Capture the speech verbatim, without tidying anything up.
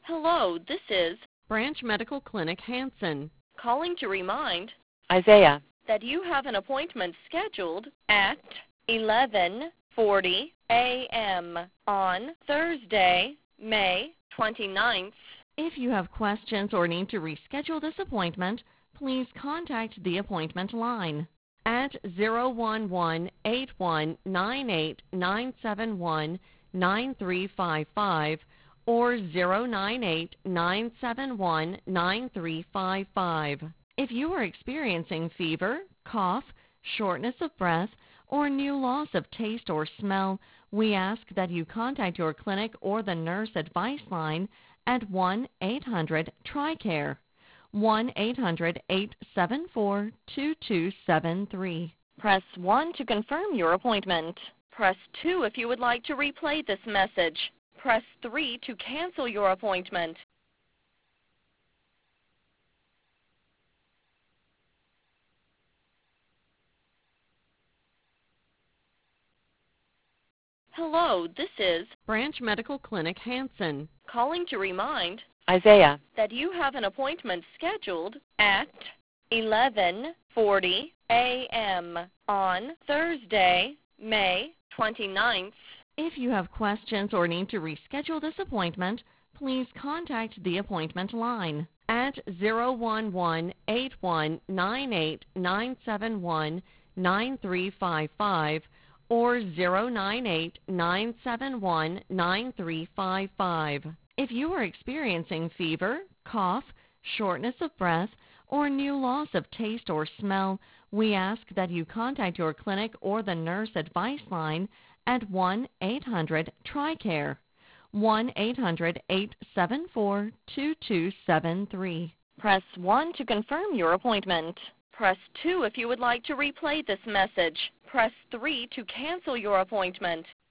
Hello, this is Branch Medical Clinic Hanson. calling to remind Isaiah. that you have an appointment scheduled at eleven forty a m on Thursday, May twenty-ninth. If you have questions or need to reschedule this appointment, please contact the appointment line at zero one one, eight one nine eight, nine seven one, nine three five five or zero nine eight, nine seven one, nine three five five. If you are experiencing fever, cough, shortness of breath, or new loss of taste or smell, we ask that you contact your clinic or the nurse advice line at one eight hundred TRICARE, one eight hundred, eight seven four, two two seven three. Press one to confirm your appointment. Press two if you would like to replay this message. Press three to cancel your appointment. Hello, this is Branch Medical Clinic Hanson. calling to remind Isaiah. that you have an appointment scheduled at eleven forty a m on Thursday, May twenty-ninth. If you have questions or need to reschedule this appointment, please contact the appointment line at zero one one, eight one nine eight, nine seven one, nine three five five or zero nine eight, nine seven one, nine three five five. If you are experiencing fever, cough, shortness of breath, or new loss of taste or smell, we ask that you contact your clinic or the nurse advice line at one eight hundred TRICARE, one eight hundred, eight seven four, two two seven three. Press one to confirm your appointment. Press two if you would like to replay this message. Press three to cancel your appointment.